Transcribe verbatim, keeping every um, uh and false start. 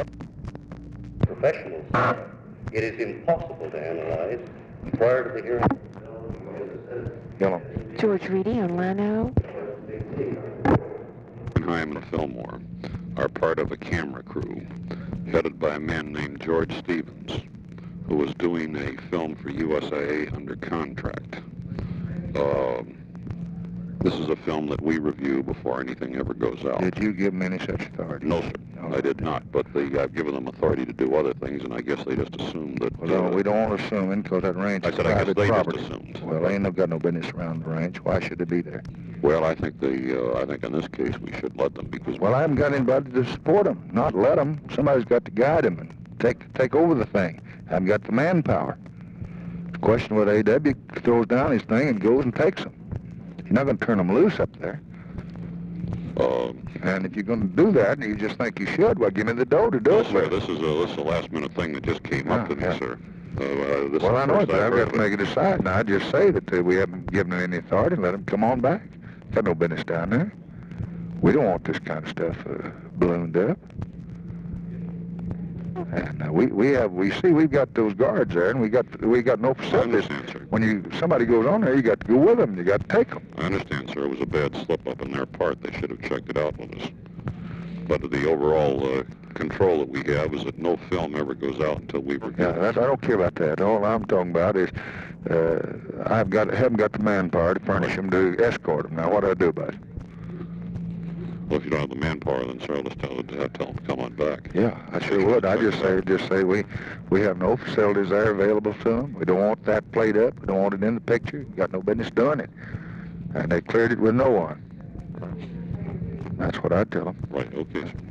professionals. It is impossible to analyze prior to the hearing. Yellow. George Reedy on Llano. Hyman and Fillmore are part of a camera crew headed by a man named George Stevens, who was doing a film for U S A under contract. Uh, this is a film that we review before anything ever goes out. Did you give them any such authority? No, sir. No, I did not, but they, I've given them authority to do other things, and I guess they just assumed that... Well, uh, no, we don't want to assume it because that ranch I is said I guess private they property. just assumed. Well, they ain't no got no business around the ranch. Why should they be there? Well, I think they, uh, I think in this case we should let them because... Well, I haven't got anybody to support them, not let them. Somebody's got to guide them and take take over the thing. I haven't got the manpower. The question what A W throws down his thing and goes and takes them. You're not going to turn them loose up there. Uh, And if you're going to do that and you just think you should, well, give me the dough to do no, it sir, with. this is, a, this is a last-minute thing that just came up Yeah, to me, yeah. sir. Uh, uh, this Well, is I the know it, first but I've heard got of to make a decide. And I just say that uh, we haven't given them any authority. Let them come on back. Got no business down there. We don't want this kind of stuff uh, ballooned up. And uh, we we have we see we've got those guards there, and we got we got no I facilities. understand, sir. When you somebody goes on there, you got to go with them. You got to take them. I understand, sir. It was a bad slip-up on their part. They should have checked it out with us. But the overall uh, control that we have is that no film ever goes out until we review Yeah, it. that's, I don't care about that. All I'm talking about is uh, I've got haven't got the manpower to furnish them to escort them. Now, what do I do about it? Well, if you don't have the manpower, then sir, let's tell, tell them to come on back. Yeah, I sure would. I just say, just say we, we have no facilities there available to them. We don't want that played up. We don't want it in the picture. We got no business doing it. And they cleared it with no one. That's what I tell them. Right, okay, sir.